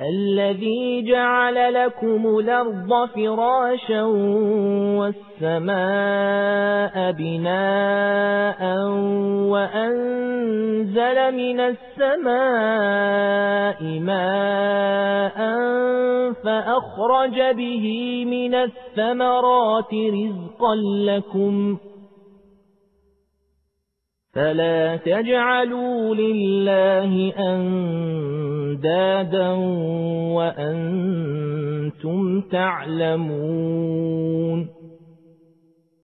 الذي جعل لكم الأرض فراشا والسماء بناء وأنزل من السماء ماء فأخرج به من الثمرات رزقا لكم فلا تجعلوا لله أندادا وأنتم تعلمون